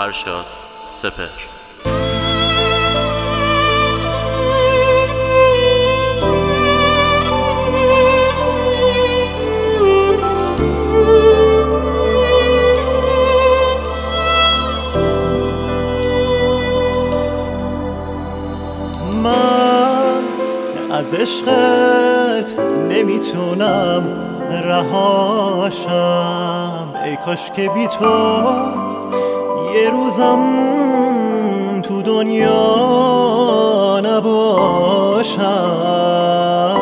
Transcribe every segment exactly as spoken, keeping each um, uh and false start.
فرشاد سپهر. از عشقت نمیتونم رهاشم، ای کاش که بی تو یه روزم تو دنیا نباشم.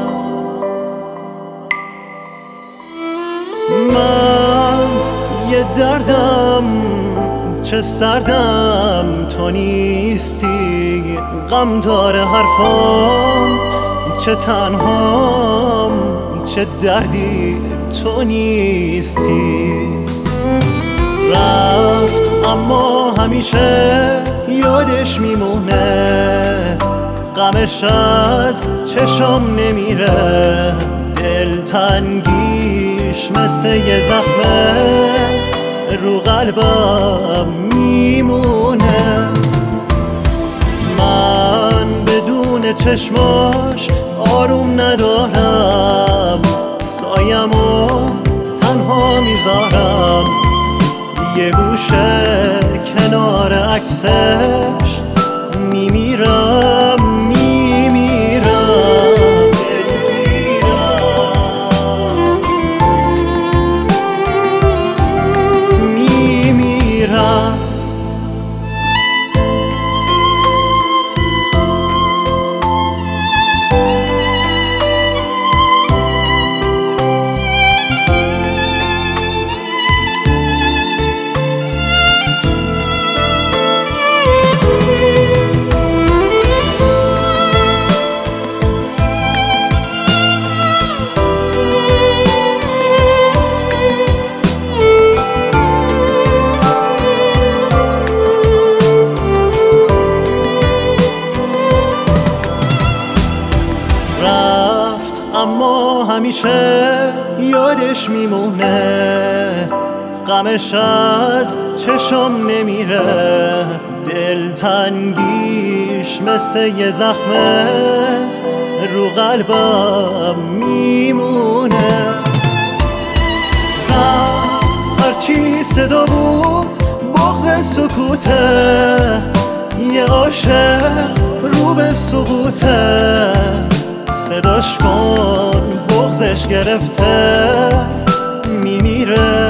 من یه دردم چه سردم تو نیستی، غم داره حرفام چه تنهام، چه دردی تو نیستی. رفت اما همیشه یادش میمونه، غمش از چشم نمیره، دلتنگیش مثل یه زخمه رو قلبم میمونه. من بدون چشماش آروم ندارم، سایمو تنها میذارم، یه گوشه کنار عکسش میمیرم میمیرم میمیرم. اما همیشه یادش میمونه، غمش از چشم نمیره، دلتنگیش مثل یه زخمه رو قلبم میمونه. رفت هرچی صدا بود بغض سکوته، یه عاشق رو به سقوطه، صداش کن بغضش گرفته میمیره